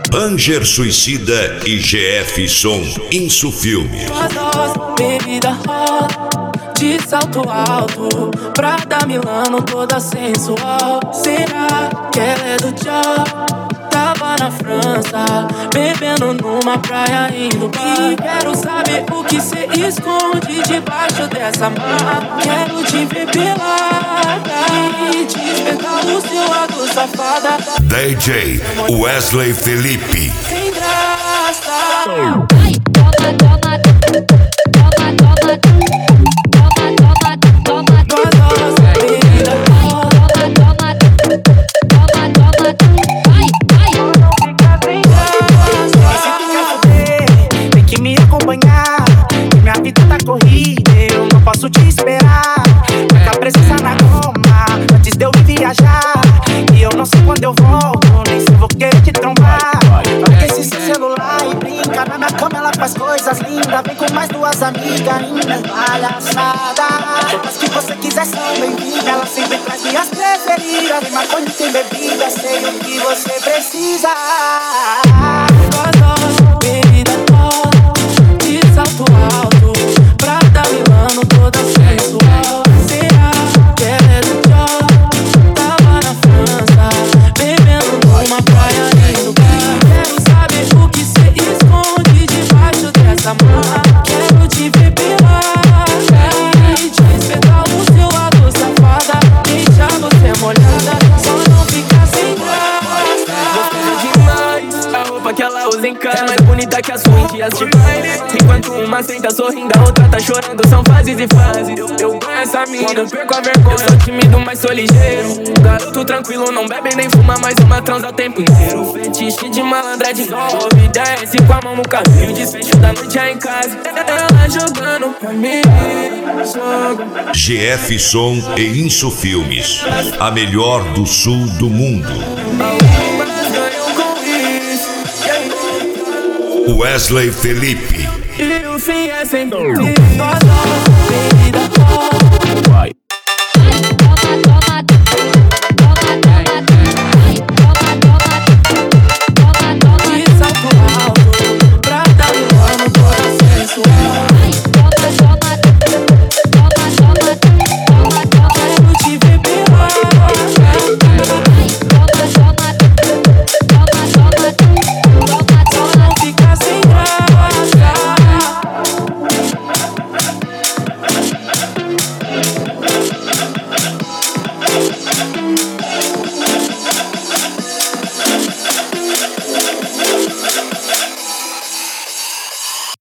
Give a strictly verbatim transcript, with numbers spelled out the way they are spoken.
Anger Suicida e G F Som Insu Filmes. Bebida rola de salto alto, Prada Milano toda sensual. Será que ela é do tchau? Tava na França, bebendo numa praia indo bar. Quero saber o que cê esconde debaixo dessa mala. Quero te ver pelada e despertar o seu lado safada. D J Wesley Felipe. Sem graça. Ai, toma, toma, toma, toma, toma, toma, toma, toma. Bebida rola, Toma, toma, toma, toma, ai, ai. Se tu quer saber, tem que me acompanhar. Que minha vida tá corrida, eu não posso te esperar. Muita presença na cama, antes de eu me viajar. E eu não sei quando eu volto, nem se vou querer te trombar. Olha esse seu celular e brinca. Na minha cama ela faz coisas lindas. Vem com mais duas amigas, linda palhaçada. Todas que você quiser são bem-vindas. Ela sempre traz minhas preferidas. Tem maconha e tem bebida, sei o que você precisa. bebida rola de salto alto, Prada Milano toda sensual. Será que ela é do tchau? Tava na França, bebendo numa praia indo bar. Quero saber o que cê esconde debaixo dessa mala. Quero te ver pelada e despertar o seu lado safada. Deixar você molhada, só não ficar sem graça. Demais, a roupa que ela usa em casa é mais bonita que a sua em dias de baile. Enquanto uma senta sorrindo, a outra tá chorando, são fases e fases. Eu, eu ganho essa mina, quando eu perco a vergonha, eu sou tímido, mas sou ligeiro. Garoto tranquilo, não bebe nem fuma, mas uma transa o tempo inteiro. Fetiche de malandra de novo, desce com a mão no cabelo. Desfecho da noite é em casa, ela jogando pra mim, joga. G F Som e Insu Filmes. A melhor do sul do mundo. Algumas ganham com isso, Wesley Felipe. e o fim é sem dor. Gostosa,